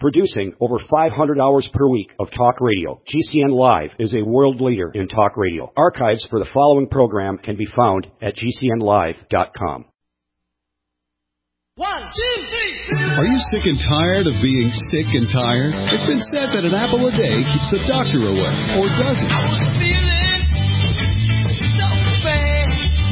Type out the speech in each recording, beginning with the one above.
Producing over 500 hours per week of talk radio, GCN Live is a world leader in talk radio. Archives for the following program can be found at GCNlive.com. 1, 2, 3. Are you sick and tired of being sick and tired? It's been said that an apple a day keeps the doctor away, or does it? I was feeling so bad.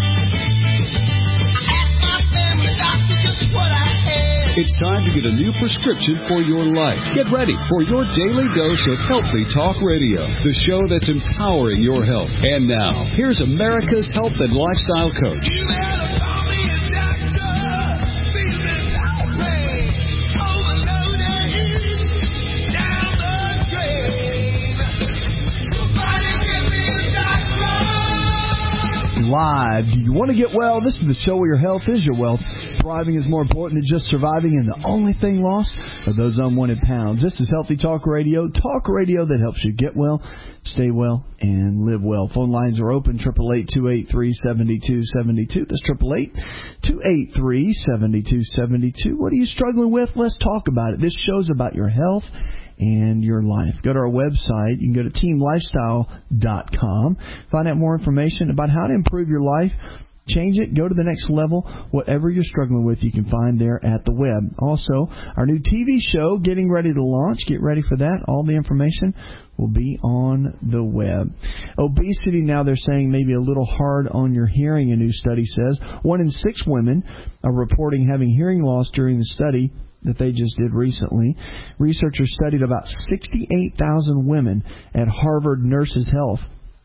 I asked my family doctor just what I had. It's time to get a new prescription for your life. Get ready for your daily dose of Healthy Talk Radio, the show that's empowering your health. And now, here's America's health and lifestyle coach. You better call me a doctor. Feeling outraged, overloaded, down the drain. Somebody give me a doctor. Live. Do you want to get well? This is the show where your health is your wealth. Thriving is more important than just surviving, and the only thing lost are those unwanted pounds. This is Healthy Talk Radio that helps you get well, stay well, and live well. Phone lines are open, 888-283-7272. That's 888-283-7272. What are you struggling with? Let's talk about it. This show's about your health and your life. Go to our website. You can go to teamlifestyle.com. Find out more information about how to improve your life. Change it, go to the next level. Whatever you're struggling with, you can find there at the web. Also, our new TV show getting ready to launch. Get ready for that. All the information will be on the web. Obesity, now they're saying maybe a little hard on your hearing, a new study says. 1 in 6 women are reporting having hearing loss during the study that they just did recently. Researchers studied about 68,000 women at Harvard Nurses Health.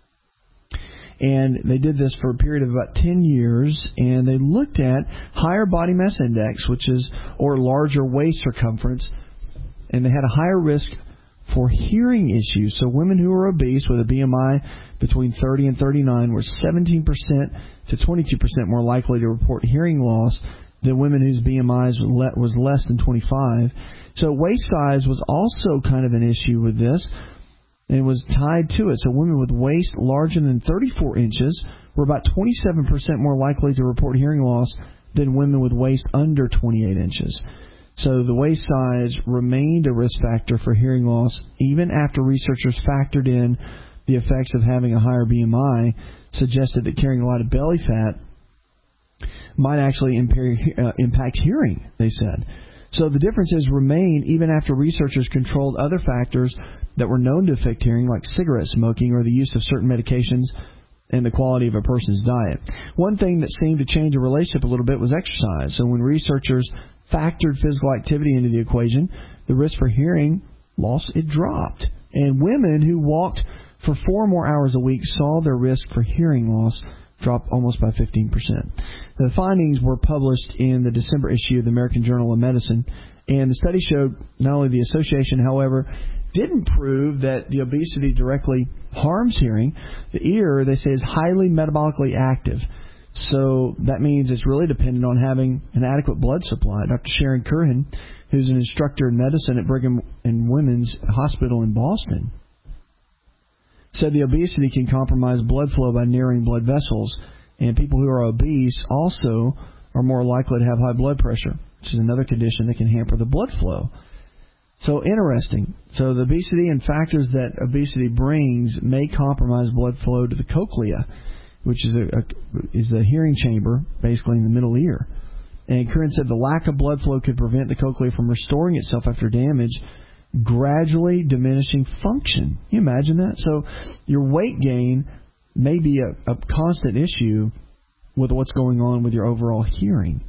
And they did this for a period of about 10 years, and they looked at higher body mass index, which is, or larger waist circumference, and they had a higher risk for hearing issues. So women who were obese with a BMI between 30 and 39 were 17% to 22% more likely to report hearing loss than women whose BMI was less than 25. So waist size was also kind of an issue with this. And it was tied to it. So women with waist larger than 34 inches were about 27% more likely to report hearing loss than women with waist under 28 inches. So the waist size remained a risk factor for hearing loss even after researchers factored in the effects of having a higher BMI, suggested that carrying a lot of belly fat might actually impact hearing, they said. So the differences remain even after researchers controlled other factors that were known to affect hearing, like cigarette smoking or the use of certain medications and the quality of a person's diet. One thing that seemed to change a relationship a little bit was exercise. So when researchers factored physical activity into the equation, the risk for hearing loss, it dropped. And women who walked for 4 more hours a week saw their risk for hearing loss drop almost by 15%. The findings were published in the December issue of the American Journal of Medicine, and the study showed not only the association, however, didn't prove that the obesity directly harms hearing. The ear, they say, is highly metabolically active. So that means it's really dependent on having an adequate blood supply. Dr. Sharon Curran, who's an instructor in medicine at Brigham and Women's Hospital in Boston, said the obesity can compromise blood flow by narrowing blood vessels, and people who are obese also are more likely to have high blood pressure, which is another condition that can hamper the blood flow. So interesting. So the obesity and factors that obesity brings may compromise blood flow to the cochlea, which is a hearing chamber basically in the middle ear. And Curran said the lack of blood flow could prevent the cochlea from restoring itself after damage, gradually diminishing function. Can you imagine that? So your weight gain may be a constant issue with what's going on with your overall hearing.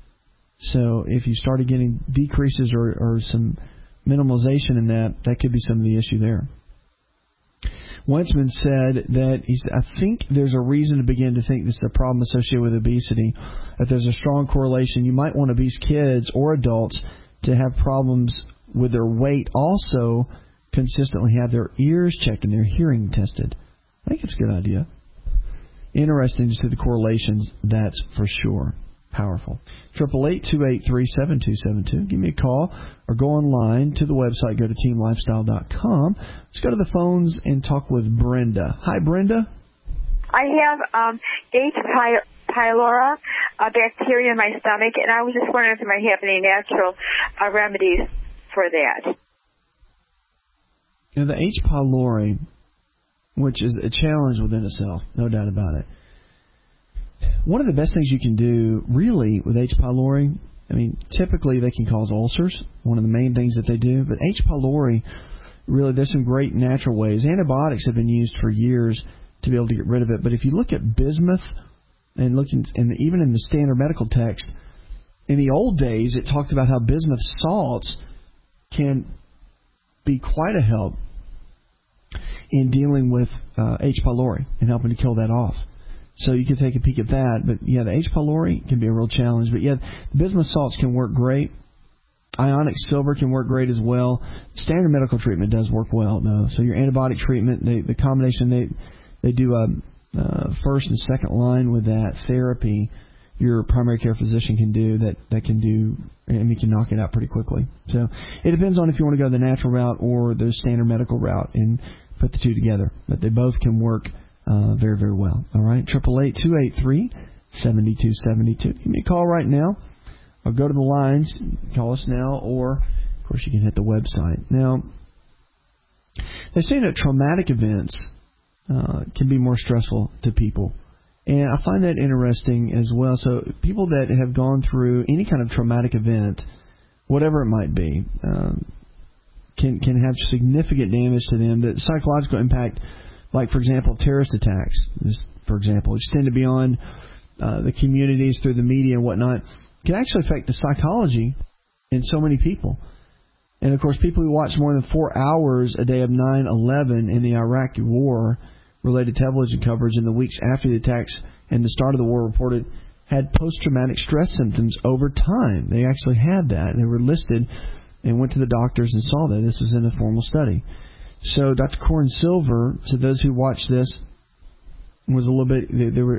So if you started getting decreases or some minimalization in that could be some of the issue there. Wentzman said that I think there's a reason to begin to think this is a problem associated with obesity. If there's a strong correlation, you might want obese kids or adults to have problems with their weight, also consistently have their ears checked and their hearing tested. I think it's a good idea. Interesting to see the correlations, that's for sure. Powerful. 888-283-7272. Give me a call or go online to the website. Go to teamlifestyle.com. Let's go to the phones and talk with Brenda. Hi, Brenda. I have H. pylori, bacteria in my stomach, and I was just wondering if I have any natural remedies for that. You know, the H. pylori, which is a challenge within itself, no doubt about it. One of the best things you can do, really, with H. pylori, I mean, typically they can cause ulcers, one of the main things that they do. But H. pylori, really, there's some great natural ways. Antibiotics have been used for years to be able to get rid of it. But if you look at bismuth, and even in the standard medical text, in the old days, it talked about how bismuth salts can be quite a help in dealing with H. pylori and helping to kill that off. So you can take a peek at that. But, yeah, the H. pylori can be a real challenge. But, yeah, bismuth salts can work great. Ionic silver can work great as well. Standard medical treatment does work well, though. So your antibiotic treatment, the combination, they do a first and second line with that therapy. Your primary care physician can do that can do, and we can knock it out pretty quickly. So it depends on if you want to go the natural route or the standard medical route and put the two together. But they both can work very, very well. All right, 888-283-7272. Give me a call right now, or go to the lines. Call us now, or of course you can hit the website. Now, they're saying that traumatic events can be more stressful to people. And I find that interesting as well. So people that have gone through any kind of traumatic event, whatever it might be, can have significant damage to them. The psychological impact, like, for example, terrorist attacks, for example, extended beyond the communities through the media and whatnot, can actually affect the psychology in so many people. And, of course, people who watch more than 4 hours a day of 9/11 in the Iraqi war related television coverage in the weeks after the attacks and the start of the war reported had post-traumatic stress symptoms over time. They actually had that. They were listed and went to the doctors and saw that. This was in a formal study. So Dr. Corin Silver said those who watched this was a little bit, they were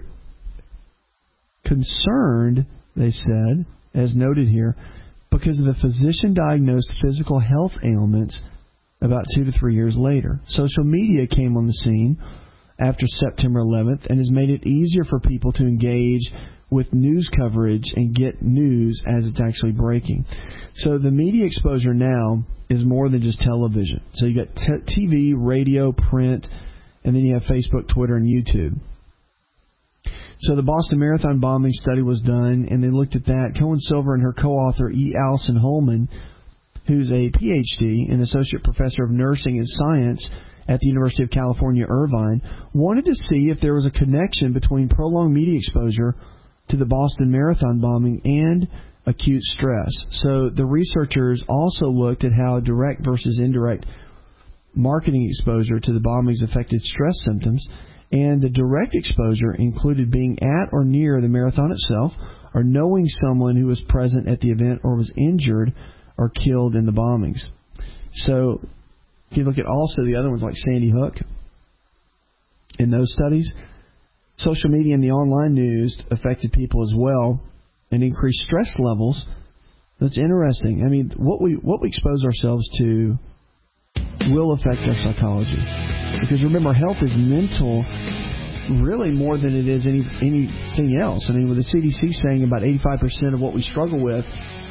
concerned, they said, as noted here, because of the physician-diagnosed physical health ailments about 2 to 3 years later. Social media came on the scene after September 11th and has made it easier for people to engage with news coverage and get news as it's actually breaking. So the media exposure now is more than just television. So you got TV, radio, print, and then you have Facebook, Twitter, and YouTube. So the Boston Marathon bombing study was done, and they looked at that. Cohen Silver and her co-author, E. Allison Holman, who's a Ph.D. and associate professor of nursing and science at the University of California, Irvine, wanted to see if there was a connection between prolonged media exposure to the Boston Marathon bombing and acute stress. So the researchers also looked at how direct versus indirect marketing exposure to the bombings affected stress symptoms, and the direct exposure included being at or near the marathon itself, or knowing someone who was present at the event or was injured or killed in the bombings. So if you look at also the other ones like Sandy Hook, in those studies, social media and the online news affected people as well and increased stress levels. That's interesting. I mean, what we expose ourselves to will affect our psychology. Because remember, health is mental really more than it is anything else. I mean, with the CDC saying about 85% of what we struggle with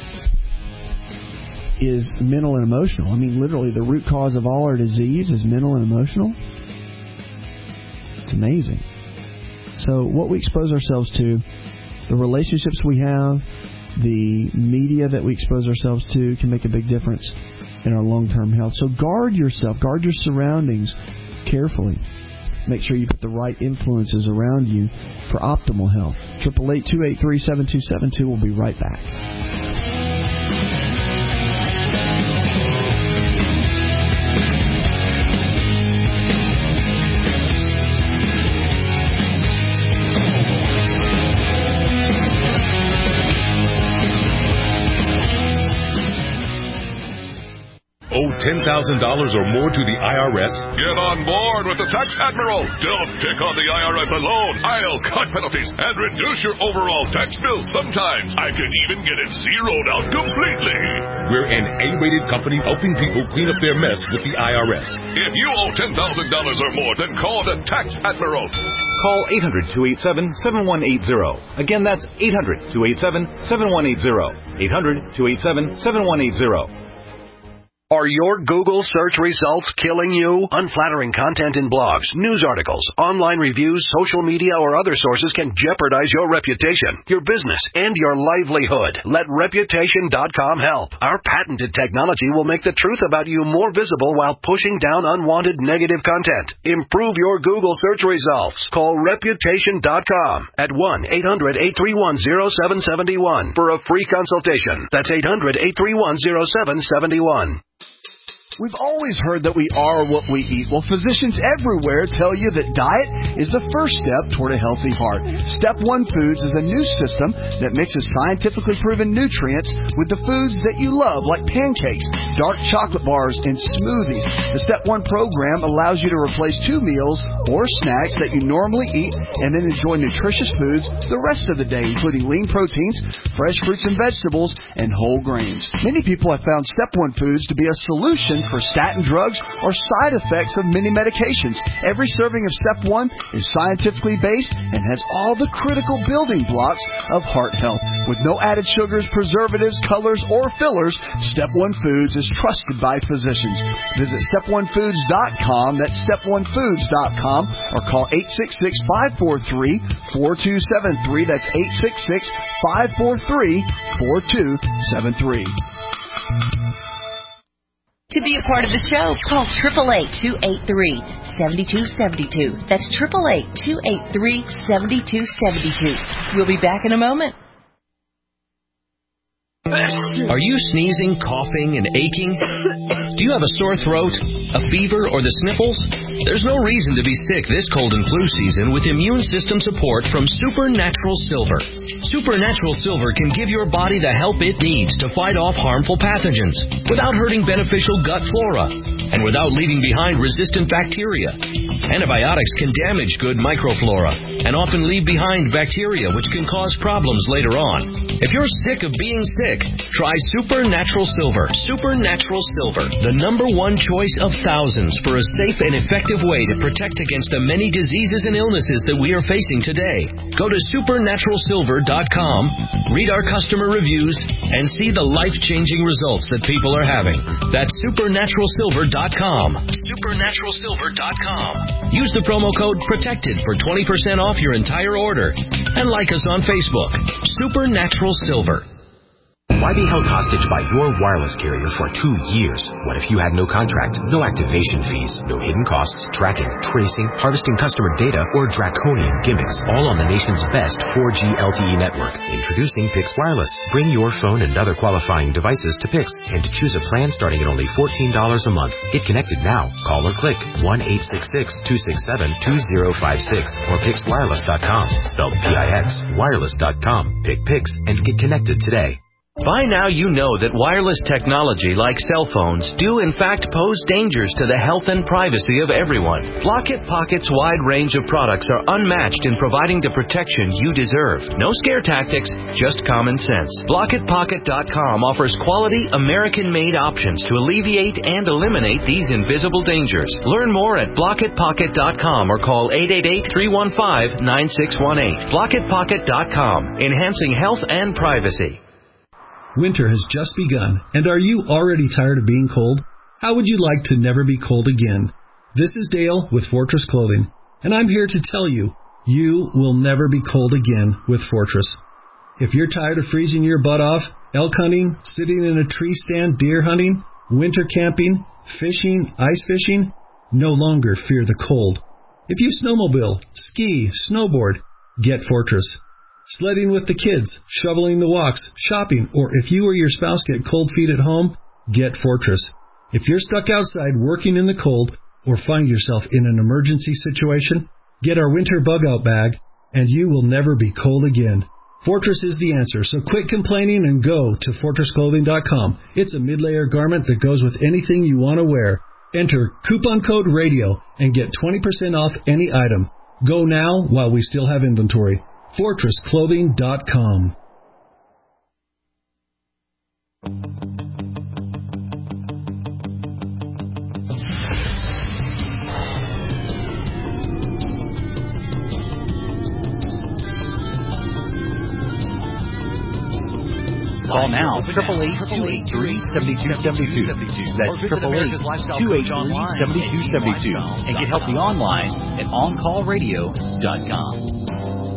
is mental and emotional. I mean, literally, the root cause of all our disease is mental and emotional. It's amazing. So what we expose ourselves to, the relationships we have, the media that we expose ourselves to can make a big difference in our long-term health. So guard yourself, guard your surroundings carefully. Make sure you put the right influences around you for optimal health. 888-283-7272. We'll be right back. Owe $10,000 or more to the IRS? Get on board with the Tax Admiral. Don't pick on the IRS alone. I'll cut penalties and reduce your overall tax bill. Sometimes I can even get it zeroed out completely. We're an A-rated company helping people clean up their mess with the IRS. If you owe $10,000 or more, then call the Tax Admiral. Call 800-287-7180. Again, that's 800-287-7180. 800-287-7180. Are your Google search results killing you? Unflattering content in blogs, news articles, online reviews, social media, or other sources can jeopardize your reputation, your business, and your livelihood. Let Reputation.com help. Our patented technology will make the truth about you more visible while pushing down unwanted negative content. Improve your Google search results. Call Reputation.com at 1-800-831-0771 for a free consultation. That's 800-831-0771. We've always heard that we are what we eat. Well, physicians everywhere tell you that diet is the first step toward a healthy heart. Step 1 Foods is a new system that mixes scientifically proven nutrients with the foods that you love, like pancakes, dark chocolate bars, and smoothies. The Step 1 program allows you to replace 2 meals or snacks that you normally eat and then enjoy nutritious foods the rest of the day, including lean proteins, fresh fruits and vegetables, and whole grains. Many people have found Step 1 Foods to be a solution for statin drugs or side effects of many medications. Every serving of Step 1 is scientifically based and has all the critical building blocks of heart health. With no added sugars, preservatives, colors, or fillers, Step 1 Foods is trusted by physicians. Visit step1foods.com, that's step1foods.com, or call 866-543-4273, that's 866-543-4273. To be a part of the show, call 888-283-7272. That's 888-283-7272. We'll be back in a moment. Are you sneezing, coughing, and aching? Do you have a sore throat, a fever, or the sniffles? There's no reason to be sick this cold and flu season with immune system support from Supernatural Silver. Supernatural Silver can give your body the help it needs to fight off harmful pathogens without hurting beneficial gut flora and without leaving behind resistant bacteria. Antibiotics can damage good microflora and often leave behind bacteria which can cause problems later on. If you're sick of being sick, try Supernatural Silver. Supernatural Silver, the #1 choice of thousands for a safe and effective way to protect against the many diseases and illnesses that we are facing today. Go to supernaturalsilver.com, read our customer reviews, and see the life-changing results that people are having. That's supernaturalsilver.com. Supernaturalsilver.com. Use the promo code PROTECTED for 20% off your entire order. And like us on Facebook. Supernatural Silver. Why be held hostage by your wireless carrier for 2 years? What if you had no contract, no activation fees, no hidden costs, tracking, tracing, harvesting customer data, or draconian gimmicks, all on the nation's best 4G LTE network? Introducing Pix Wireless. Bring your phone and other qualifying devices to Pix and choose a plan starting at only $14 a month. Get connected now. Call or click 1-866-267-2056 or PixWireless.com. Spelled P-I-X, wireless.com. Pick Pix and get connected today. By now you know that wireless technology like cell phones do in fact pose dangers to the health and privacy of everyone. Blockit Pocket's wide range of products are unmatched in providing the protection you deserve. No scare tactics, just common sense. BlockitPocket.com offers quality American-made options to alleviate and eliminate these invisible dangers. Learn more at BlockitPocket.com or call 888-315-9618. BlockitPocket.com, enhancing health and privacy. Winter has just begun, and are you already tired of being cold? How would you like to never be cold again? This is Dale with Fortress Clothing, and I'm here to tell you, you will never be cold again with Fortress. If you're tired of freezing your butt off, elk hunting, sitting in a tree stand, deer hunting, winter camping, fishing, ice fishing, no longer fear the cold. If you snowmobile, ski, snowboard, get Fortress. Sledding with the kids, shoveling the walks, shopping, or if you or your spouse get cold feet at home, get Fortress. If you're stuck outside working in the cold or find yourself in an emergency situation, get our winter bug-out bag, and you will never be cold again. Fortress is the answer, so quit complaining and go to FortressClothing.com. It's a mid-layer garment that goes with anything you want to wear. Enter coupon code RADIO and get 20% off any item. Go now while we still have inventory. FortressClothing.com. Call Call now, 888-283-7272. That's 888-283-7272. And get help online at OnCallRadio.com.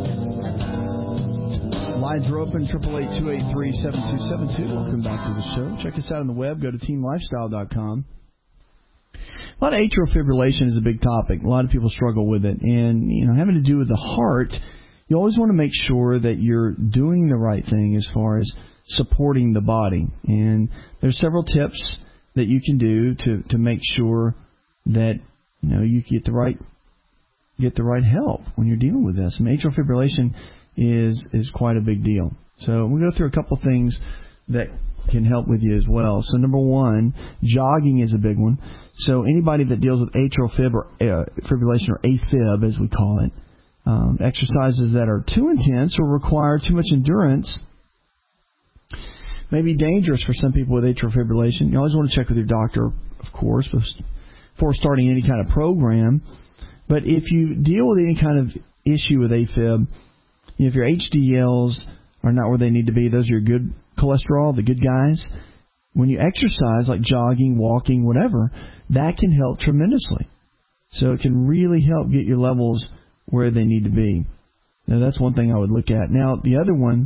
Lines are open, 888-283-7272. Welcome back to the show. Check us out on the web. Go to teamlifestyle.com. A lot of atrial fibrillation is a big topic. A lot of people struggle with it. And, having to do with the heart, you always want to make sure that you're doing the right thing as far as supporting the body. And there's several tips that you can do to make sure that, you get the right help when you're dealing with this. Atrial fibrillation is quite a big deal. So we'll go through a couple things that can help with you as well. So number one, jogging is a big one. So anybody that deals with atrial fibrillation, or AFib as we call it, exercises that are too intense or require too much endurance may be dangerous for some people with atrial fibrillation. You always want to check with your doctor, of course, before starting any kind of program. But if you deal with any kind of issue with AFib, if your HDLs are not where they need to be, those are your good cholesterol, the good guys. When you exercise, like jogging, walking, whatever, that can help tremendously. So it can really help get your levels where they need to be. Now, that's one thing I would look at. Now, the other one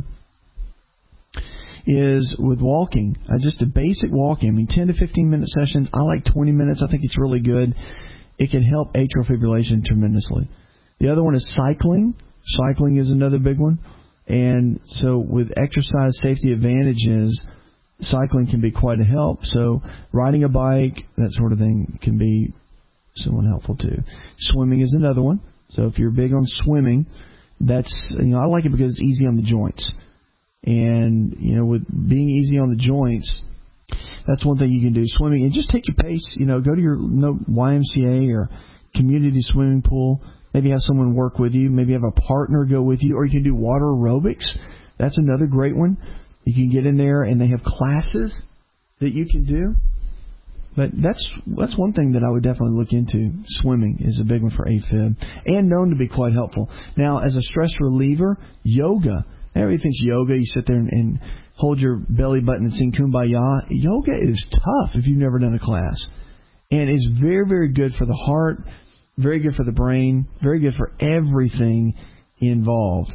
is with walking. Just a basic walking. 10 to 15 minute sessions. I like 20 minutes. I think it's really good. It can help atrial fibrillation tremendously. The other one is cycling. Cycling is another big one. And so with exercise safety advantages, cycling can be quite a help. So riding a bike, that sort of thing, can be somewhat helpful too. Swimming is another one. So if you're big on swimming, that's, I like it because it's easy on the joints. And, with being easy on the joints, that's one thing you can do. Swimming, and just take your pace. Go to your YMCA or community swimming pool. Maybe have someone work with you. Maybe have a partner go with you. Or you can do water aerobics. That's another great one. You can get in there, and they have classes that you can do. But that's one thing that I would definitely look into. Swimming is a big one for AFib, and known to be quite helpful. Now, as a stress reliever, yoga. Everybody thinks yoga, you sit there and hold your belly button and sing Kumbaya. Yoga is tough if you've never done a class. And it's very, very good for the heart, very good for the brain, very good for everything involved.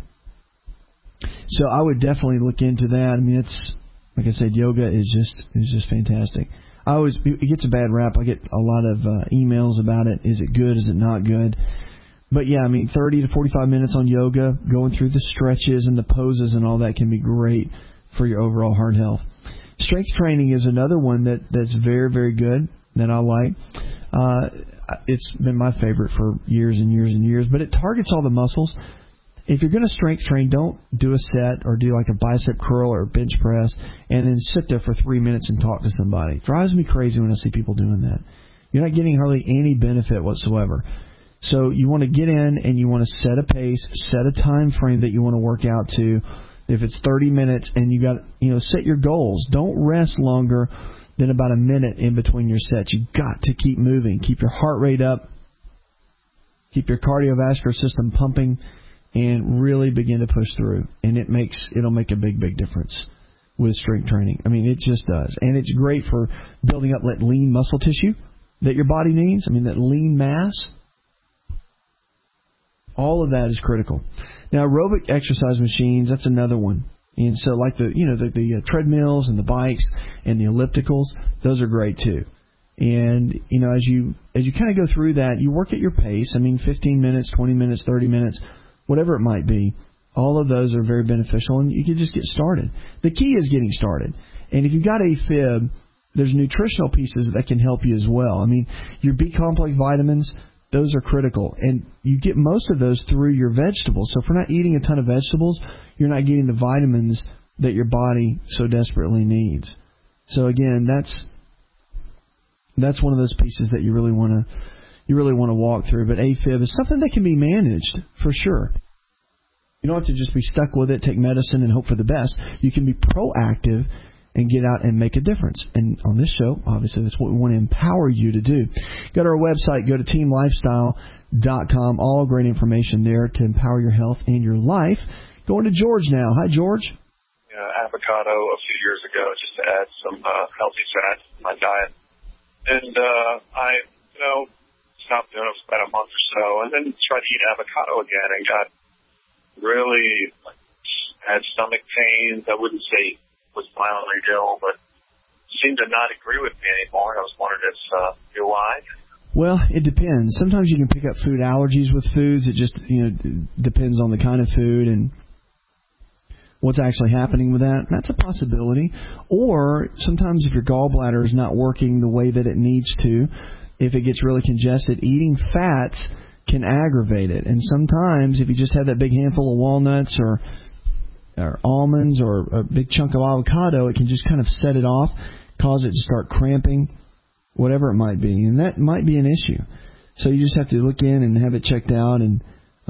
So I would definitely look into that. It's, like I said, yoga is just fantastic. It gets a bad rap. I get a lot of emails about it. Is it good? Is it not good? But yeah, 30 to 45 minutes on yoga, going through the stretches and the poses and all that can be great for your overall heart health. Strength training is another one that's very, very good that I like. It's been my favorite for years and years and years, but it targets all the muscles. If you're going to strength train, don't do a set or do like a bicep curl or a bench press and then sit there for 3 minutes and talk to somebody. It drives me crazy when I see people doing that. You're not getting hardly any benefit whatsoever. So you want to get in and you want to set a pace, set a time frame that you want to work out to. If it's 30 minutes and you got, set your goals. Don't rest longer than about a minute in between your sets. You've got to keep moving. Keep your heart rate up. Keep your cardiovascular system pumping and really begin to push through. And it'll make a big, big difference with strength training. It just does. And it's great for building up that lean muscle tissue that your body needs. That lean mass. All of that is critical. Now, aerobic exercise machines, that's another one. And so like the treadmills and the bikes and the ellipticals, those are great too. And, as you kind of go through that, you work at your pace. 15 minutes, 20 minutes, 30 minutes, whatever it might be. All of those are very beneficial, and you can just get started. The key is getting started. And if you've got AFib, there's nutritional pieces that can help you as well. Your B-complex vitamins, those are critical. And you get most of those through your vegetables. So if we're not eating a ton of vegetables, you're not getting the vitamins that your body so desperately needs. So again, that's one of those pieces that you really want to walk through. But AFib is something that can be managed for sure. You don't have to just be stuck with it, take medicine, and hope for the best. You can be proactive and get out and make a difference. And on this show, obviously, that's what we want to empower you to do. Go to our website, go to teamlifestyle.com. All great information there to empower your health and your life. Going to George now. Hi, George. avocado a few years ago just to add some healthy fat to my diet. And I, stopped doing it for about a month or so, and then tried to eat avocado again and got really had stomach pains. I wouldn't say was violently ill, but seemed to not agree with me anymore. I was wondering if why. Well, it depends. Sometimes you can pick up food allergies with foods. It just depends on the kind of food and what's actually happening with that. That's a possibility. Or sometimes if your gallbladder is not working the way that it needs to, if it gets really congested, eating fats can aggravate it. And sometimes if you just have that big handful of walnuts or almonds or a big chunk of avocado, it can just kind of set it off, cause it to start cramping, whatever it might be. And that might be an issue. So you just have to look in and have it checked out. And,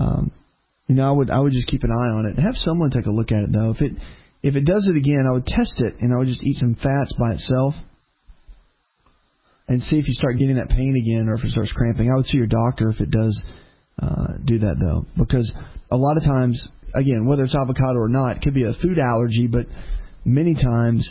I would just keep an eye on it. Have someone take a look at it, though. If it does it again, I would test it, and I would just eat some fats by itself and see if you start getting that pain again or if it starts cramping. I would see your doctor if it does do that, though, because a lot of times, again, whether it's avocado or not, it could be a food allergy, but many times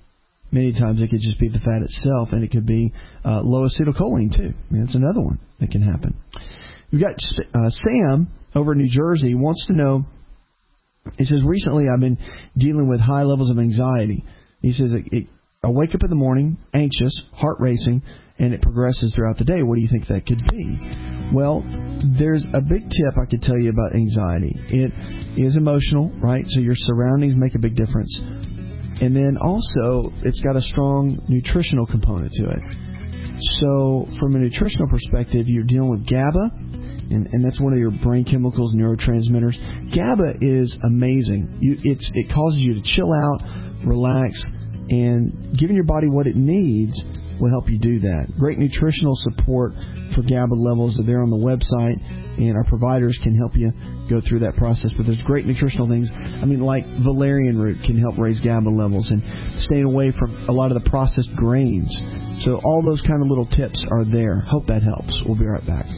it could just be the fat itself, and it could be low acetylcholine, too. That's another one that can happen. We've got Sam over in New Jersey wants to know, he says, recently I've been dealing with high levels of anxiety. He says, I wake up in the morning anxious, heart racing, and it progresses throughout the day. What do you think that could be? Well, there's a big tip I could tell you about anxiety. It is emotional, right? So your surroundings make a big difference. And then also, it's got a strong nutritional component to it. So from a nutritional perspective, you're dealing with GABA, and that's one of your brain chemicals, neurotransmitters. GABA is amazing. It causes you to chill out, relax, and giving your body what it needs will help you do that. Great nutritional support for GABA levels are there on the website, and our providers can help you go through that process. But there's great nutritional things. Like valerian root can help raise GABA levels, and staying away from a lot of the processed grains. So all those kind of little tips are there. Hope that helps. We'll be right back.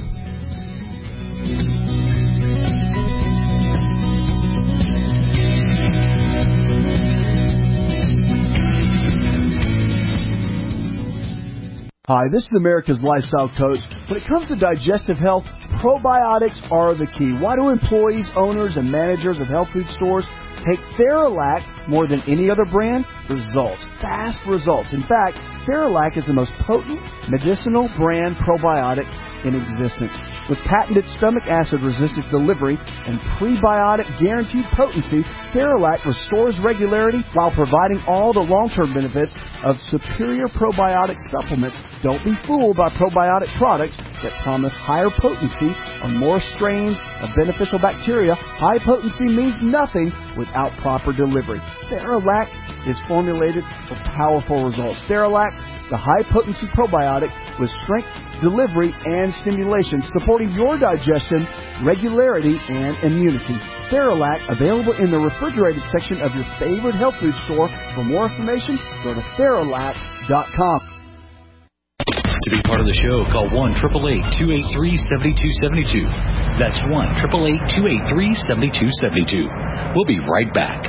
Hi, this is America's Lifestyle Coach. When it comes to digestive health, probiotics are the key. Why do employees, owners, and managers of health food stores take Theralac more than any other brand? Results. Fast results. In fact, Theralac is the most potent medicinal brand probiotic in existence. With patented stomach acid-resistant delivery and prebiotic guaranteed potency, Theralac restores regularity while providing all the long-term benefits of superior probiotic supplements. Don't be fooled by probiotic products that promise higher potency or more strains of beneficial bacteria. High potency means nothing without proper delivery. Theralac is formulated for powerful results. Theralac, the high-potency probiotic with strength, delivery, and stimulation, supporting your digestion, regularity, and immunity. Theralac, available in the refrigerated section of your favorite health food store. For more information, go to Theralac.com. To be part of the show, call 1-888-283-7272. That's 1-888-283-7272. We'll be right back.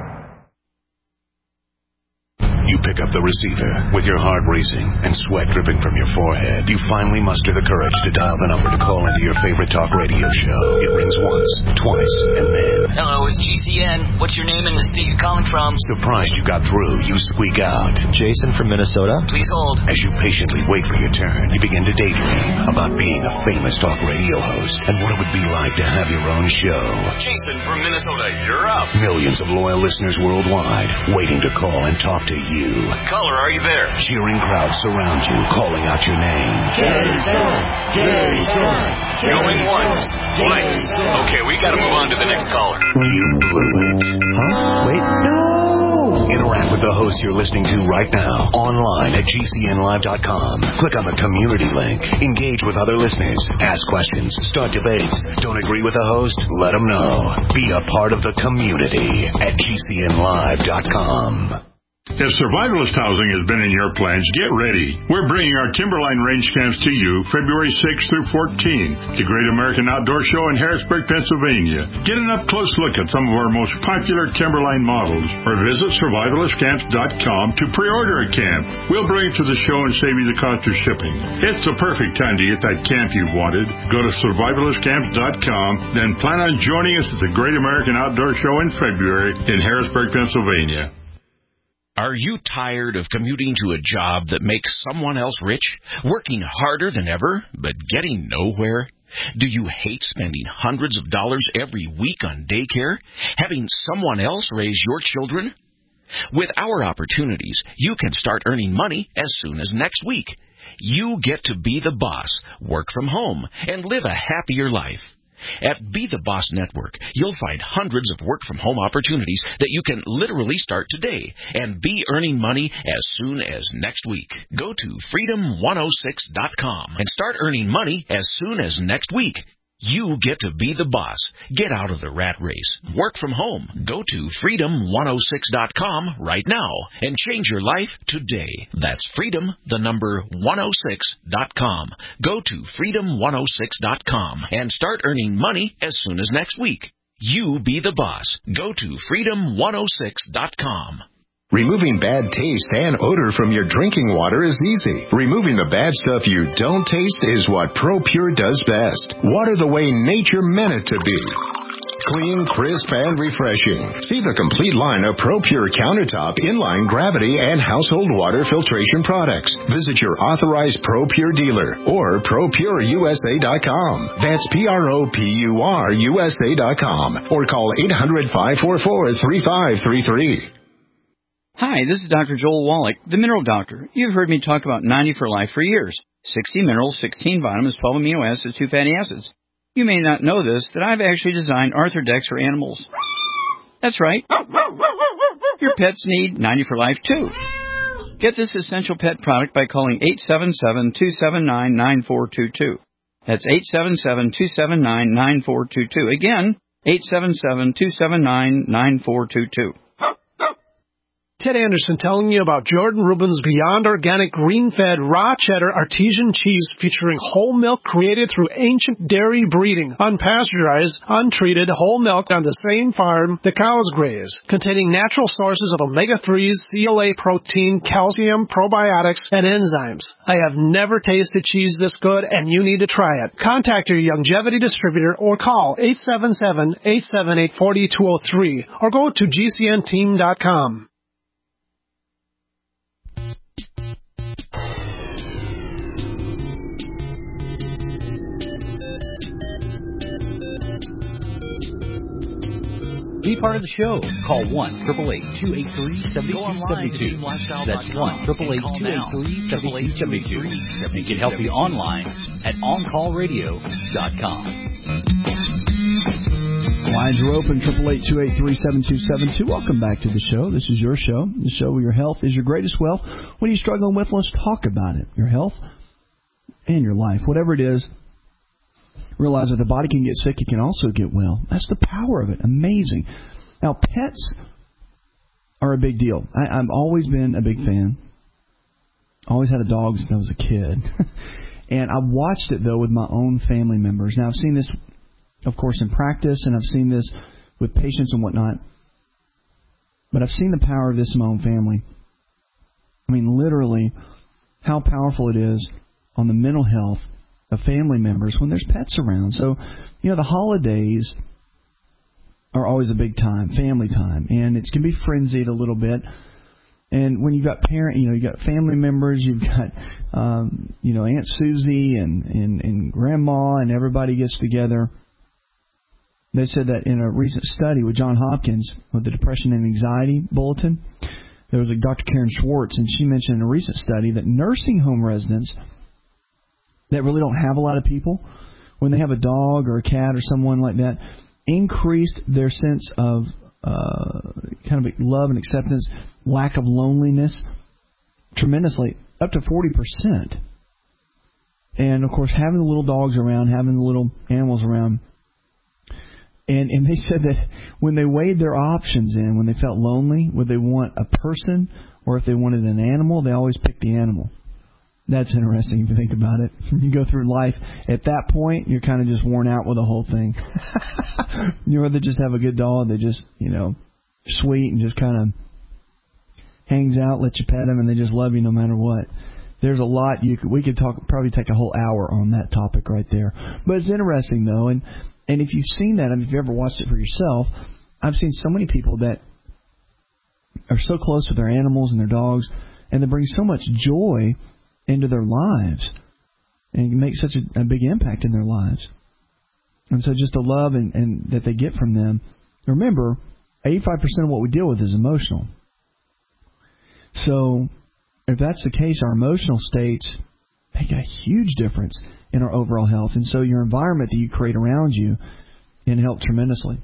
You pick up the receiver with your heart racing and sweat dripping from your forehead. You finally muster the courage to dial the number to call into your favorite talk radio show. It rings once, twice, and then... Hello, it's GCN. What's your name and the state you're calling from? Surprised you got through, you squeak out. Jason from Minnesota. Please hold. As you patiently wait for your turn, you begin to daydream about being a famous talk radio host and what it would be like to have your own show. Jason from Minnesota, you're up. Millions of loyal listeners worldwide waiting to call and talk to you. Caller, are you there? Cheering crowds surround you, calling out your name. Jason! Jason! Going once, twice. Okay, we gotta move on to the next caller. You blew it. Huh? Wait. No! Interact with the host you're listening to right now, online at GCNlive.com. Click on the community link. Engage with other listeners. Ask questions. Start debates. Don't agree with the host? Let them know. Be a part of the community at GCNlive.com. If survivalist housing has been in your plans, get ready. We're bringing our Timberline Range Camps to you February 6th through 14th, the Great American Outdoor Show in Harrisburg, Pennsylvania. Get an up-close look at some of our most popular Timberline models, or visit survivalistcamps.com to pre-order a camp. We'll bring it to the show and save you the cost of shipping. It's the perfect time to get that camp you've wanted. Go to survivalistcamps.com, then plan on joining us at the Great American Outdoor Show in February in Harrisburg, Pennsylvania. Are you tired of commuting to a job that makes someone else rich, working harder than ever, but getting nowhere? Do you hate spending hundreds of dollars every week on daycare, having someone else raise your children? With our opportunities, you can start earning money as soon as next week. You get to be the boss, work from home, and live a happier life. At Be the Boss Network, you'll find hundreds of work-from-home opportunities that you can literally start today and be earning money as soon as next week. Go to freedom106.com and start earning money as soon as next week. You get to be the boss. Get out of the rat race. Work from home. Go to freedom106.com right now and change your life today. That's freedom106.com. Go to freedom106.com and start earning money as soon as next week. You be the boss. Go to freedom106.com. Removing bad taste and odor from your drinking water is easy. Removing the bad stuff you don't taste is what ProPure does best. Water the way nature meant it to be. Clean, crisp, and refreshing. See the complete line of ProPure countertop, inline, gravity, and household water filtration products. Visit your authorized ProPure dealer or ProPureUSA.com. That's ProPureUSA.com or call 800-544-3533. Hi, this is Dr. Joel Wallach, the Mineral Doctor. You've heard me talk about 90 for Life for years. 60 minerals, 16 vitamins, 12 amino acids, 2 fatty acids. You may not know this, that I've actually designed Arthrodex for animals. That's right. Your pets need 90 for Life too. Get this essential pet product by calling 877-279-9422. That's 877-279-9422. Again, 877-279-9422. Ted Anderson telling you about Jordan Rubin's Beyond Organic Green-Fed Raw Cheddar Artesian Cheese featuring whole milk created through ancient dairy breeding, unpasteurized, untreated whole milk on the same farm the cows graze, containing natural sources of omega-3s, CLA protein, calcium, probiotics, and enzymes. I have never tasted cheese this good, and you need to try it. Contact your Longevity distributor or call 877-878-4203 or go to GCNteam.com. Be part of the show. Call 1-888-283-7272. That's 1-888-283-7272. We can help you online at OnCallRadio.com. Lines are open, 888-283-7272. Welcome back to the show. This is your show, the show where your health is your greatest wealth. What are you struggling with? Let's talk about it. Your health and your life, whatever it is. Realize that the body can get sick, it can also get well. That's the power of it. Amazing. Now, pets are a big deal. I've always been a big fan. Always had a dog since I was a kid. And I've watched it, though, with my own family members. Now, I've seen this, of course, in practice, and I've seen this with patients and whatnot. But I've seen the power of this in my own family. I mean, literally, how powerful it is on the mental health of family members when there's pets around. So, the holidays are always a big time, family time, and it can be frenzied a little bit. And when you've got you've got family members, you've got, Aunt Susie and Grandma, and everybody gets together. They said that in a recent study with Johns Hopkins with the Depression and Anxiety Bulletin, there was a Dr. Karen Schwartz, and she mentioned in a recent study that nursing home residents that really don't have a lot of people, when they have a dog or a cat or someone like that, increased their sense of kind of love and acceptance, lack of loneliness tremendously, up to 40%. And, of course, having the little dogs around, having the little animals around. And they said that when they weighed their options in, when they felt lonely, would they want a person or if they wanted an animal, they always picked the animal. That's interesting if you think about it. You go through life, at that point, you're kind of just worn out with the whole thing. You rather just have a good dog that just, sweet and just kind of hangs out, let you pet them, and they just love you no matter what. There's a lot we could probably take a whole hour on that topic right there. But it's interesting, though, and if you've seen that, if you've ever watched it for yourself, I've seen so many people that are so close with their animals and their dogs, and they bring so much joy into their lives and make such a big impact in their lives. And so just the love and that they get from them. Remember, 85% of what we deal with is emotional. So if that's the case, our emotional states make a huge difference in our overall health. And so your environment that you create around you can help tremendously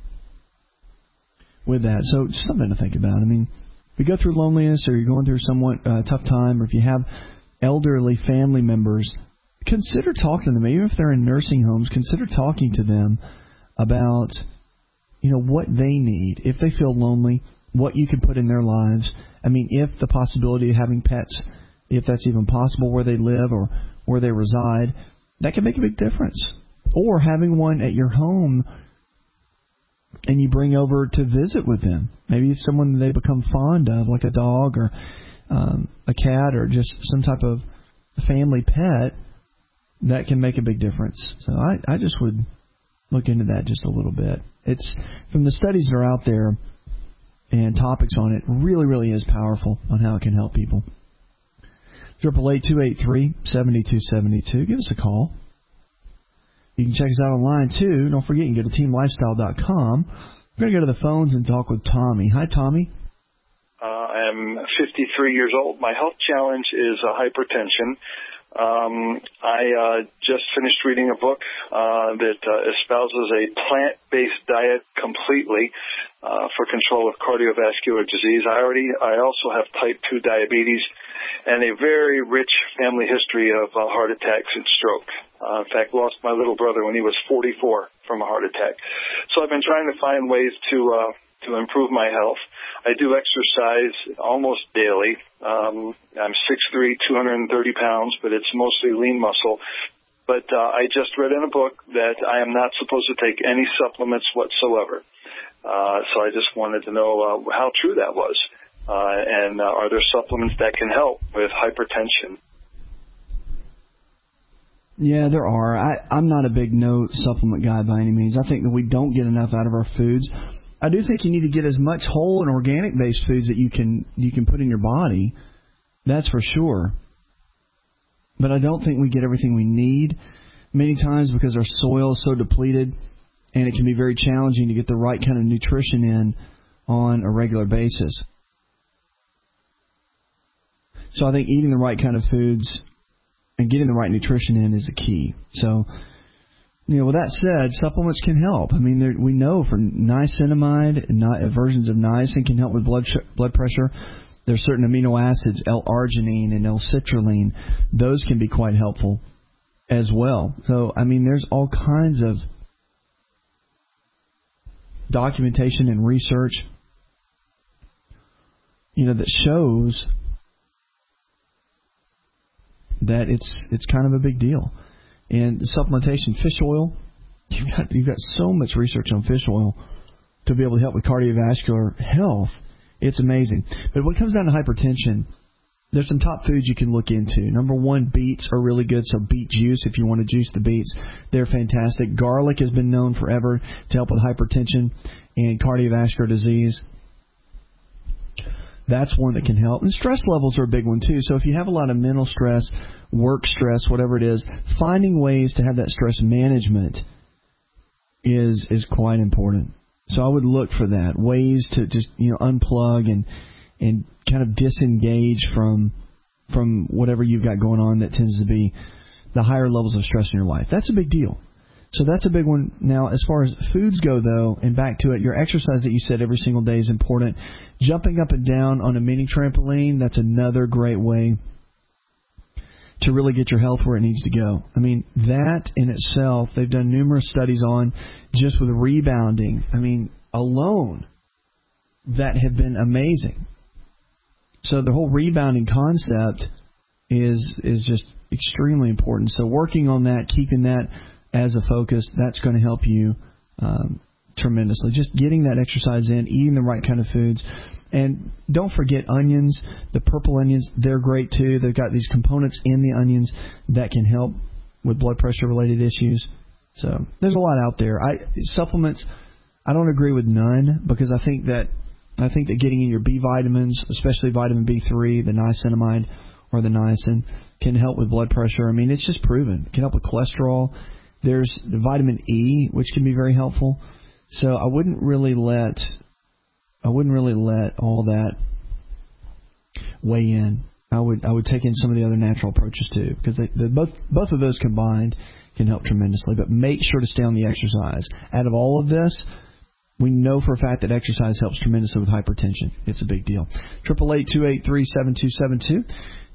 with that. So just something to think about. If you go through loneliness or you're going through somewhat tough time, or if you have elderly family members, consider talking to them. Even if they're in nursing homes, consider talking to them about, what they need. If they feel lonely, what you can put in their lives. If the possibility of having pets, if that's even possible where they live or where they reside, that can make a big difference. Or having one at your home and you bring over to visit with them. Maybe it's someone that they become fond of, like a dog or a cat or just some type of family pet. That can make a big difference. So I just would look into that just a little bit. It's from the studies that are out there and topics on it, really, really is powerful on how it can help people. 888-283-7272. Give us a call. You can check us out online, too. Don't forget, you can go to teamlifestyle.com. We're going to go to the phones and talk with Tommy. Hi, Tommy. I'm 53 years old. My health challenge is hypertension. I just finished reading a book that espouses a plant-based diet completely for control of cardiovascular disease. I also have type 2 diabetes and a very rich family history of heart attacks and stroke. In fact, lost my little brother when he was 44 from a heart attack. So I've been trying to find ways to improve my health. I do exercise almost daily. I'm 6'3", 230 pounds, but it's mostly lean muscle. But I just read in a book that I am not supposed to take any supplements whatsoever. So I just wanted to know how true that was. And are there supplements that can help with hypertension? Yeah, there are. I'm not a big no supplement guy by any means. I think that we don't get enough out of our foods. I do think you need to get as much whole and organic-based foods that you can put in your body. That's for sure. But I don't think we get everything we need many times because our soil is so depleted, and it can be very challenging to get the right kind of nutrition in on a regular basis. So I think eating the right kind of foods and getting the right nutrition in is the key. So, with that said, supplements can help. We know for niacinamide, versions of niacin can help with blood pressure. There's certain amino acids, L-arginine and L-citrulline. Those can be quite helpful as well. So, there's all kinds of documentation and research, that shows that it's kind of a big deal. And supplementation, fish oil, you've got so much research on fish oil to be able to help with cardiovascular health. It's amazing. But when it comes down to hypertension, there's some top foods you can look into. Number one, beets are really good. So beet juice, if you want to juice the beets, they're fantastic. Garlic has been known forever to help with hypertension and cardiovascular disease. That's one that can help. And stress levels are a big one, too. So if you have a lot of mental stress, work stress, whatever it is, finding ways to have that stress management is quite important. So I would look for that, ways to just unplug and kind of disengage from whatever you've got going on that tends to be the higher levels of stress in your life. That's a big deal. So that's a big one. Now, as far as foods go, though, and back to it, your exercise that you said every single day is important. Jumping up and down on a mini trampoline, that's another great way to really get your health where it needs to go. That in itself, they've done numerous studies on just with rebounding. Alone, that have been amazing. So the whole rebounding concept is just extremely important. So working on that, keeping that as a focus, that's going to help you tremendously. Just getting that exercise in, eating the right kind of foods. And don't forget onions, the purple onions, they're great too. They've got these components in the onions that can help with blood pressure related issues. So there's a lot out there. Supplements, I don't agree with none, because I think that getting in your B vitamins, especially vitamin B3, the niacinamide or the niacin, can help with blood pressure. I mean, it's just proven. It can help with cholesterol. There's the vitamin E, which can be very helpful. So I wouldn't really let all that weigh in. I would take in some of the other natural approaches too, because both of those combined can help tremendously. But make sure to stay on the exercise. Out of all of this, we know for a fact that exercise helps tremendously with hypertension. It's a big deal. 888-283-7272.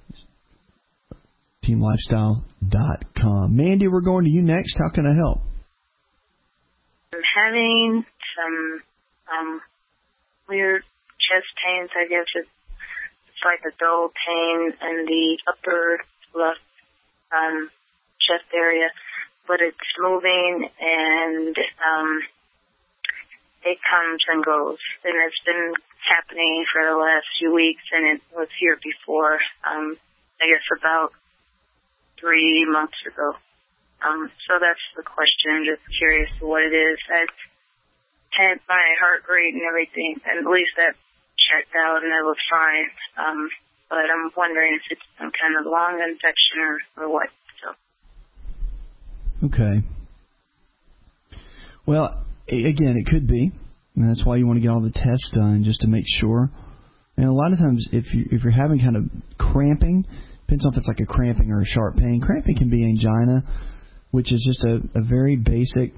TeamLifestyle.com. Mandy, we're going to you next. How can I help? I'm having some weird chest pains. I guess it's like a dull pain in the upper left chest area, but it's moving and it comes and goes. And it's been happening for the last few weeks, and it was here before, I guess about 3 months ago. So that's the question. I'm just curious what it is. I had my heart rate and everything, and at least that checked out, and it looks fine. But I'm wondering if it's some kind of lung infection or what. So. Okay. Well, again, it could be, and that's why you want to get all the tests done just to make sure. And a lot of times, if you're having kind of cramping, depends on if it's like a cramping or a sharp pain. Cramping can be angina, which is just a very basic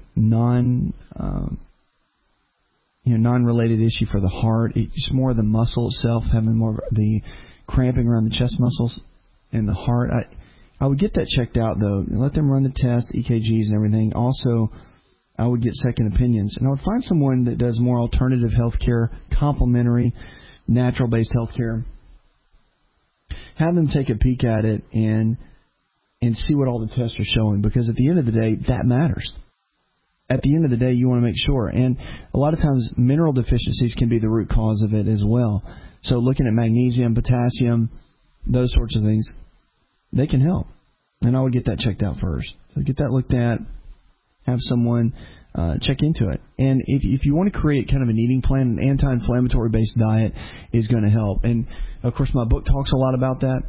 non-related issue for the heart. It's more the muscle itself, having more of the cramping around the chest muscles and the heart. I would get that checked out, though. Let them run the tests, EKGs and everything. Also, I would get second opinions. And I would find someone that does more alternative health care, complementary, natural-based health care. Have them take a peek at it and see what all the tests are showing, because at the end of the day, that matters. At the end of the day, you want to make sure. And a lot of times, mineral deficiencies can be the root cause of it as well. So looking at magnesium, potassium, those sorts of things, they can help. And I would get that checked out first. So get that looked at, have someone check into it. And if you want to create kind of an eating plan, an anti-inflammatory based diet is going to help. And, of course, my book talks a lot about that.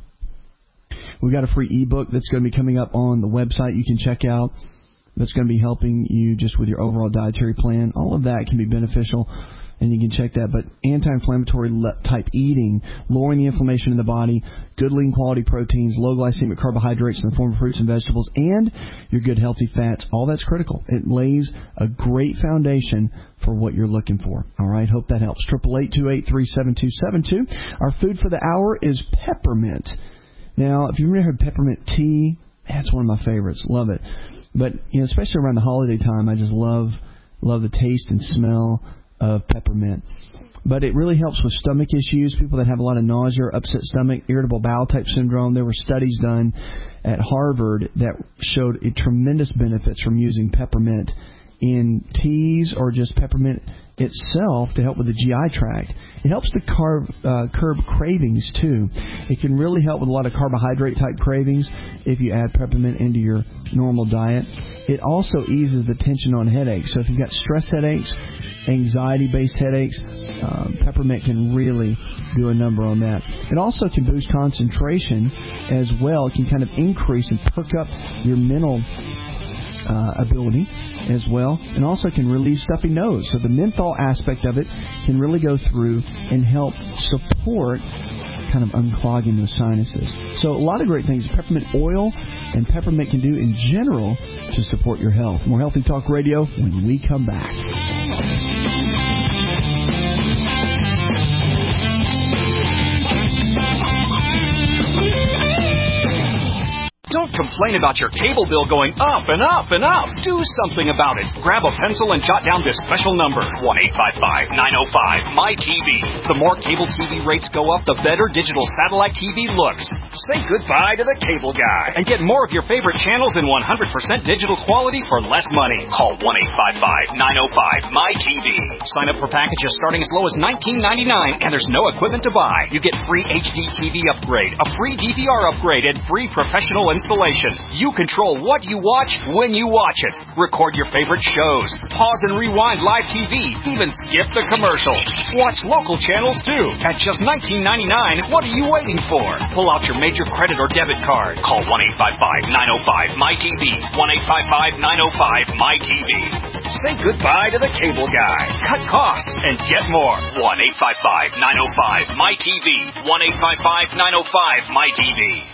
We've got a free ebook that's going to be coming up on the website you can check out. That's going to be helping you just with your overall dietary plan. All of that can be beneficial, and you can check that. But anti-inflammatory type eating, lowering the inflammation in the body, good lean quality proteins, low glycemic carbohydrates in the form of fruits and vegetables, and your good healthy fats, all that's critical. It lays a great foundation for what you're looking for. All right, hope that helps. 888-283-7272. Our food for the hour is peppermint. Now, if you've ever heard peppermint tea, that's one of my favorites. Love it. But, especially around the holiday time, I just love the taste and smell of peppermint. But it really helps with stomach issues, people that have a lot of nausea, upset stomach, irritable bowel type syndrome. There were studies done at Harvard that showed a tremendous benefits from using peppermint in teas or just peppermint itself to help with the GI tract. It helps to curb cravings, too. It can really help with a lot of carbohydrate-type cravings if you add peppermint into your normal diet. It also eases the tension on headaches. So if you've got stress headaches, anxiety-based headaches, peppermint can really do a number on that. It also can boost concentration as well. It can kind of increase and perk up your mental ability as well, and also can relieve stuffy nose. So the menthol aspect of it can really go through and help support kind of unclogging those sinuses. So a lot of great things peppermint oil and peppermint can do in general to support your health. More Healthy Talk Radio when we come back. Don't complain about your cable bill going up and up and up. Do something about it. Grab a pencil and jot down this special number, 1-855-905-MY-TV. The more cable TV rates go up, the better digital satellite TV looks. Say goodbye to the cable guy and get more of your favorite channels in 100% digital quality for less money. Call 1-855-905-MY-TV. Sign up for packages starting as low as $19.99, and there's no equipment to buy. You get free HD TV upgrade, a free DVR upgrade, and free professional installation. You control what you watch when you watch it. Record your favorite shows. Pause and rewind live TV. Even skip the commercials. Watch local channels too. At just $19.99, what are you waiting for? Pull out your major credit or debit card. Call 1-855-905-MY-TV. 1-855-905-MY-TV. Say goodbye to the cable guy. Cut costs and get more. 1-855-905-MY-TV. 1-855-905-MY-TV.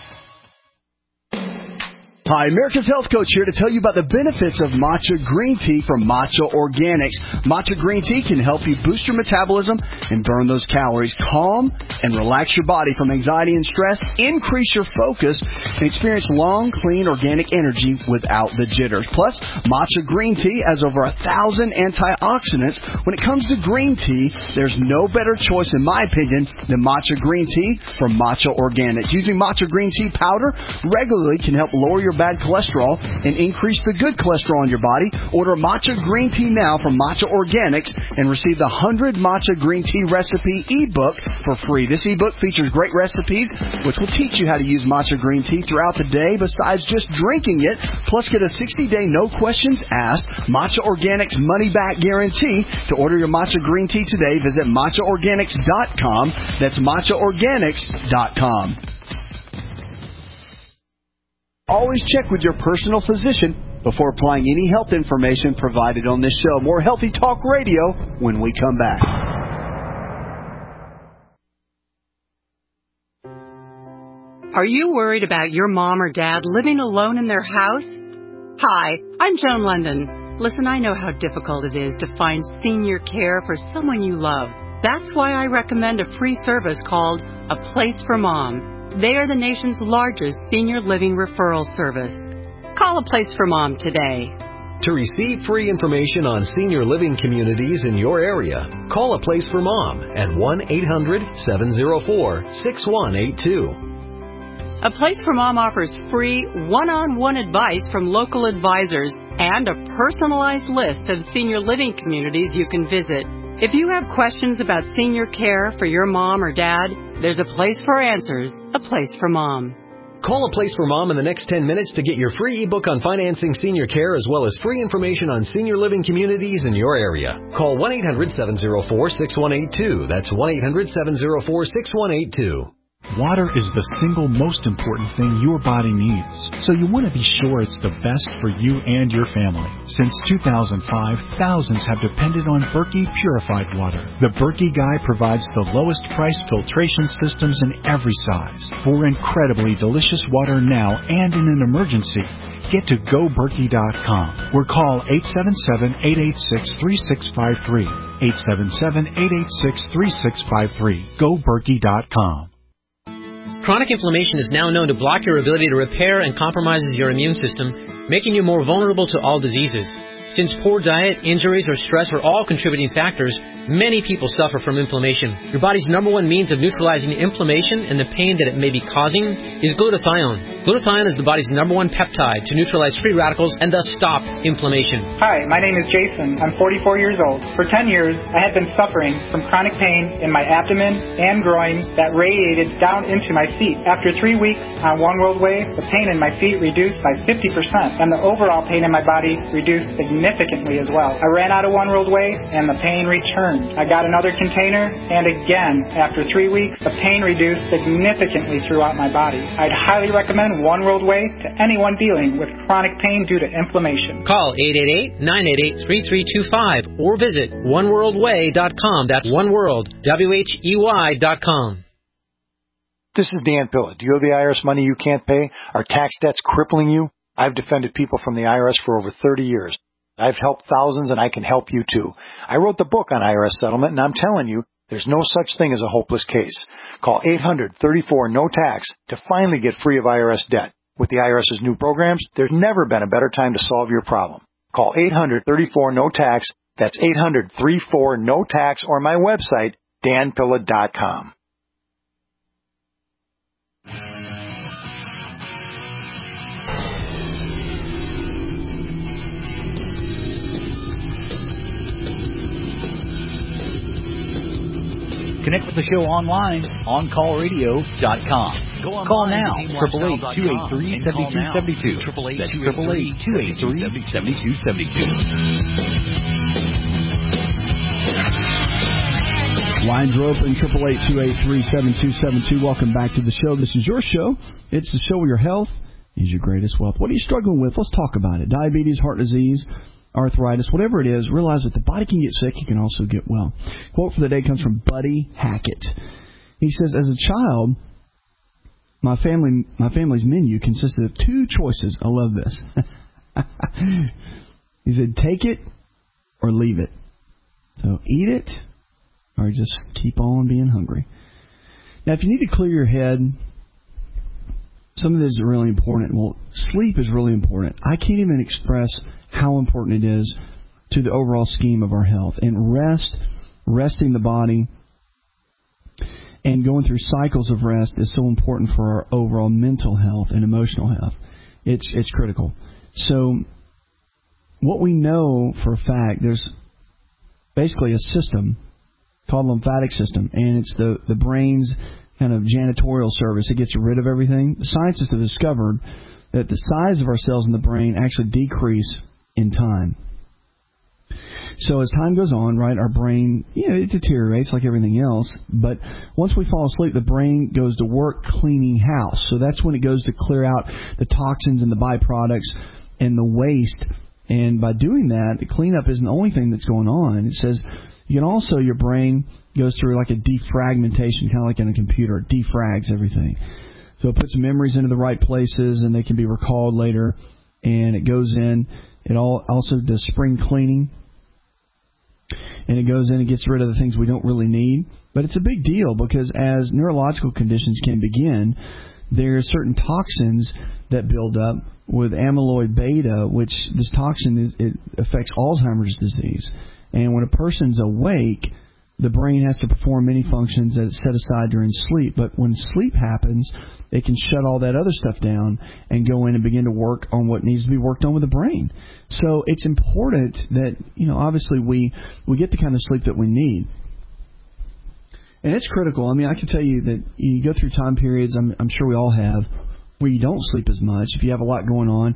Hi, America's Health Coach here to tell you about the benefits of matcha green tea from Matcha Organics. Matcha green tea can help you boost your metabolism and burn those calories, calm and relax your body from anxiety and stress, increase your focus, and experience long, clean, organic energy without the jitters. Plus, matcha green tea has over 1,000 antioxidants. When it comes to green tea, there's no better choice, in my opinion, than matcha green tea from Matcha Organics. Using matcha green tea powder regularly can help lower your bad cholesterol and increase the good cholesterol in your body. Order matcha green tea now from Matcha Organics and receive the 100 matcha green tea recipe ebook for free. This ebook features great recipes which will teach you how to use matcha green tea throughout the day besides just drinking it. Plus, get a 60-day no questions asked Matcha Organics money back guarantee. To order your matcha green tea today, visit matchaorganics.com. That's matchaorganics.com. Always check with your personal physician before applying any health information provided on this show. More Healthy Talk Radio when we come back. Are you worried about your mom or dad living alone in their house? Hi, I'm Joan London. Listen, I know how difficult it is to find senior care for someone you love. That's why I recommend a free service called A Place for Mom. They are the nation's largest senior living referral service. Call A Place for Mom today. To receive free information on senior living communities in your area, call A Place for Mom at 1-800-704-6182. A Place for Mom offers free one-on-one advice from local advisors and a personalized list of senior living communities you can visit. If you have questions about senior care for your mom or dad, there's a place for answers, A Place for Mom. Call A Place for Mom in the next 10 minutes to get your free ebook on financing senior care as well as free information on senior living communities in your area. Call 1-800-704-6182. That's 1-800-704-6182. Water is the single most important thing your body needs, so you want to be sure it's the best for you and your family. Since 2005, thousands have depended on Berkey purified water. The Berkey Guy provides the lowest price filtration systems in every size. For incredibly delicious water now and in an emergency, get to GoBerkey.com or call 877-886-3653. 877-886-3653. GoBerkey.com. Chronic inflammation is now known to block your ability to repair and compromises your immune system, making you more vulnerable to all diseases. Since poor diet, injuries, or stress are all contributing factors, many people suffer from inflammation. Your body's number one means of neutralizing inflammation and the pain that it may be causing is glutathione. Glutathione is the body's number one peptide to neutralize free radicals and thus stop inflammation. Hi, my name is Jason. I'm 44 years old. For 10 years, I had been suffering from chronic pain in my abdomen and groin that radiated down into my feet. After 3 weeks on One World Way, the pain in my feet reduced by 50% and the overall pain in my body reduced significantly as well. I ran out of One World Way and the pain returned. I got another container and again, after 3 weeks, the pain reduced significantly throughout my body. I'd highly recommend One World Way to anyone dealing with chronic pain due to inflammation. Call 888-988-3325 or visit oneworldway.com. That's oneworld.com. This is Dan Pilla. Do you have the IRS money you can't pay? Are tax debts crippling you? I've defended people from the IRS for over 30 years. I've helped thousands, and I can help you too. I wrote the book on IRS settlement, and I'm telling you, there's no such thing as a hopeless case. Call 800-34-NO-TAX to finally get free of IRS debt. With the IRS's new programs, there's never been a better time to solve your problem. Call 800-34-NO-TAX. That's 800-34-NO-TAX, or my website, danpilla.com. Connect with the show online, OnCallRadio.com. Call now, 888-283-7272. That's 888-283-7272. Lines are open, 888-283-7272. Welcome back to the show. This is your show. It's the show where your health is your greatest wealth. What are you struggling with? Let's talk about it. Diabetes, heart disease, arthritis, whatever it is, realize that the body can get sick, you can also get well. Quote for the day comes from Buddy Hackett. He says, as a child, my family's menu consisted of two choices. I love this. He said, take it or leave it. So eat it or just keep on being hungry. Now, if you need to clear your head, some of this is really important. Well, sleep is really important. I can't even express how important it is to the overall scheme of our health. And resting the body, and going through cycles of rest is so important for our overall mental health and emotional health. It's critical. So what we know for a fact, there's basically a system called lymphatic system, and it's the brain's kind of janitorial service. It gets rid of everything. Scientists have discovered that the size of our cells in the brain actually decrease in time. So as time goes on, right, our brain, it deteriorates like everything else. But once we fall asleep, the brain goes to work cleaning house. So that's when it goes to clear out the toxins and the byproducts and the waste. And by doing that, the cleanup isn't the only thing that's going on. It says you can also, your brain goes through like a defragmentation, kind of like in a computer. It defrags everything. So it puts memories into the right places, and they can be recalled later. And it goes in. It also does spring cleaning. And it goes in and gets rid of the things we don't really need. But it's a big deal because as neurological conditions can begin, there are certain toxins that build up with amyloid beta, which this toxin it affects Alzheimer's disease. And when a person's awake, the brain has to perform many functions that it's set aside during sleep. But when sleep happens, it can shut all that other stuff down and go in and begin to work on what needs to be worked on with the brain. So it's important that, obviously we get the kind of sleep that we need. And it's critical. I mean, I can tell you that you go through time periods, I'm sure we all have, where you don't sleep as much. If you have a lot going on,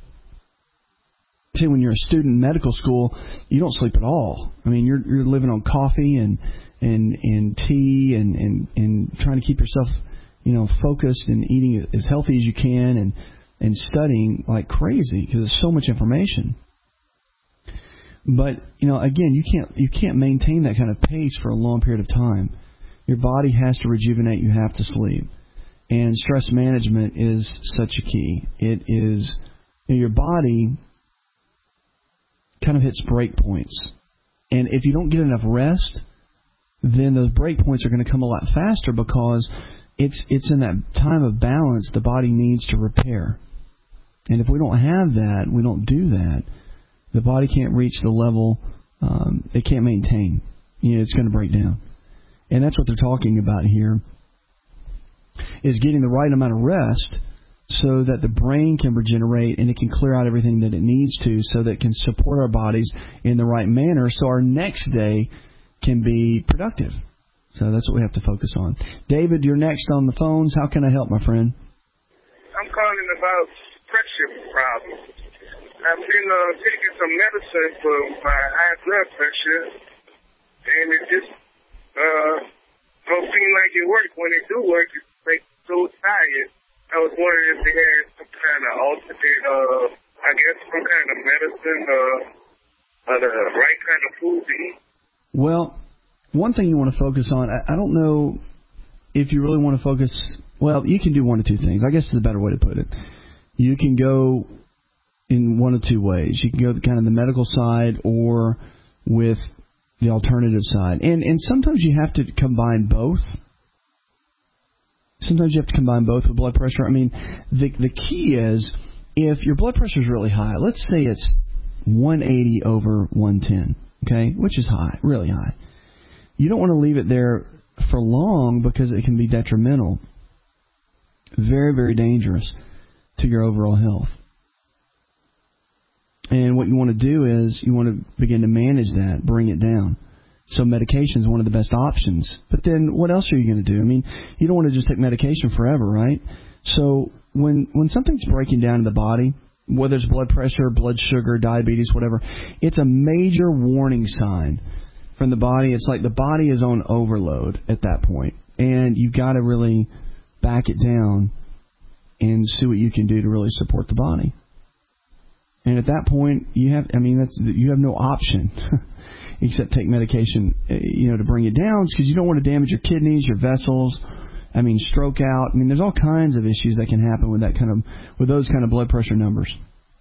when you're a student in medical school, you don't sleep at all. I mean, you're living on coffee and tea and trying to keep yourself, focused and eating as healthy as you can and studying like crazy because there's so much information. But, again, you can't maintain that kind of pace for a long period of time. Your body has to rejuvenate. You have to sleep. And stress management is such a key. It is, your body kind of hits break points. And if you don't get enough rest, then those break points are going to come a lot faster because it's in that time of balance the body needs to repair. And if we don't have that, we don't do that, the body can't reach the level it can't maintain. It's going to break down. And that's what they're talking about here, is getting the right amount of rest so that the brain can regenerate and it can clear out everything that it needs to so that it can support our bodies in the right manner so our next day can be productive. So that's what we have to focus on. David, you're next on the phones. How can I help, my friend? I'm calling about pressure problems. I've been taking some medicine for my high blood pressure, and it just don't seem like it works. When it do work, it makes me so tired. I was wondering if they had some kind of alternate, some kind of medicine or the right kind of food to eat. Well, one thing you want to focus on, I don't know if you really want to focus, well, you can do one of two things. I guess is the better way to put it. You can go in one of two ways. You can go kind of the medical side or with the alternative side. And sometimes you have to combine both. Sometimes you have to combine both with blood pressure. I mean, the key is if your blood pressure is really high, let's say it's 180 over 110, okay, which is high, really high. You don't want to leave it there for long because it can be detrimental. Very, very dangerous to your overall health. And what you want to do is you want to begin to manage that, bring it down. So medication is one of the best options. But then what else are you going to do? I mean, you don't want to just take medication forever, right? So when something's breaking down in the body, whether it's blood pressure, blood sugar, diabetes, whatever, it's a major warning sign from the body. It's like the body is on overload at that point. And you've got to really back it down and see what you can do to really support the body. And at that point, you have no option except take medication, to bring it down, because you don't want to damage your kidneys, your vessels. I mean, stroke out. I mean, there's all kinds of issues that can happen with those kind of blood pressure numbers.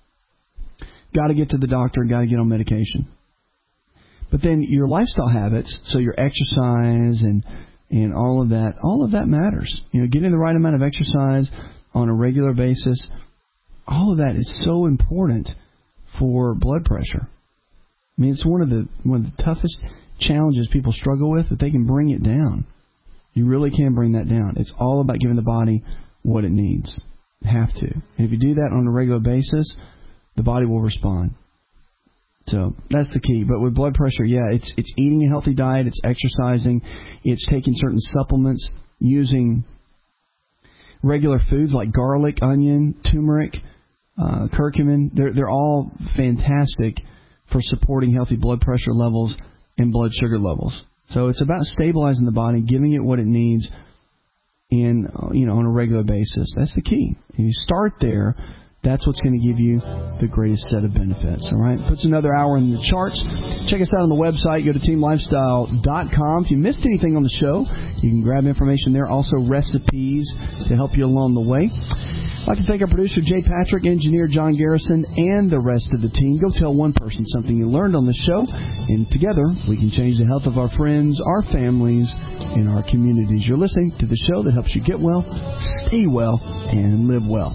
Got to get to the doctor. Got to get on medication. But then your lifestyle habits, so your exercise and all of that matters. Getting the right amount of exercise on a regular basis. All of that is so important for blood pressure. I mean, it's one of the toughest challenges people struggle with, that they can bring it down. You really can bring that down. It's all about giving the body what it needs. You have to. And if you do that on a regular basis, the body will respond. So that's the key. But with blood pressure, it's eating a healthy diet, it's exercising, it's taking certain supplements, using regular foods like garlic, onion, turmeric, curcumin. They're all fantastic for supporting healthy blood pressure levels and blood sugar levels. So it's about stabilizing the body, giving it what it needs on a regular basis. That's the key. If you start there, that's what's going to give you the greatest set of benefits. All right, puts another hour in the charts. Check us out on the website. Go to teamlifestyle.com. If you missed anything on the show, you can grab information there. Also, recipes to help you along the way. I'd like to thank our producer, Jay Patrick, engineer John Garrison, and the rest of the team. Go tell one person something you learned on the show, and together we can change the health of our friends, our families, and our communities. You're listening to the show that helps you get well, stay well, and live well.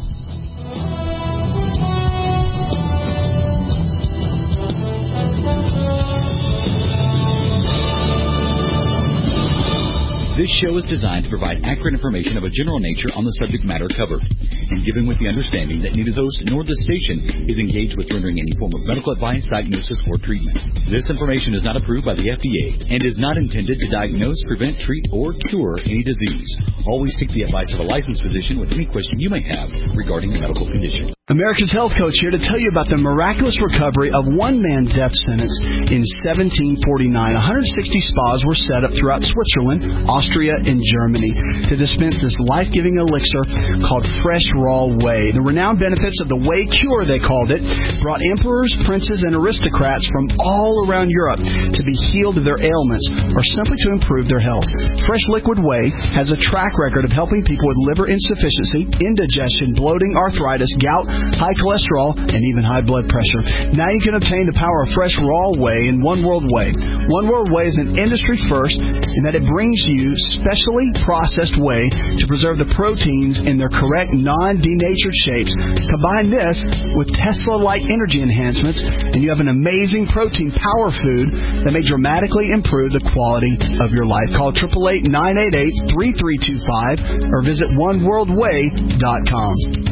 This show is designed to provide accurate information of a general nature on the subject matter covered, and given with the understanding that neither the host nor the station is engaged with rendering any form of medical advice, diagnosis, or treatment. This information is not approved by the FDA and is not intended to diagnose, prevent, treat, or cure any disease. Always seek the advice of a licensed physician with any question you may have regarding a medical condition. America's Health Coach here to tell you about the miraculous recovery of one man's death sentence in 1749. 160 spas were set up throughout Switzerland, Austria, and Germany to dispense this life-giving elixir called Fresh Raw Whey. The renowned benefits of the Whey Cure, they called it, brought emperors, princes, and aristocrats from all around Europe to be healed of their ailments or simply to improve their health. Fresh Liquid Whey has a track record of helping people with liver insufficiency, indigestion, bloating, arthritis, gout, high cholesterol, and even high blood pressure. Now you can obtain the power of Fresh Raw Whey in One World Whey. One World Whey is an industry first in that it brings you specially processed whey to preserve the proteins in their correct non-denatured shapes. Combine this with Tesla-like energy enhancements, and you have an amazing protein power food that may dramatically improve the quality of your life. Call 888-988-3325 or visit oneworldwhey.com.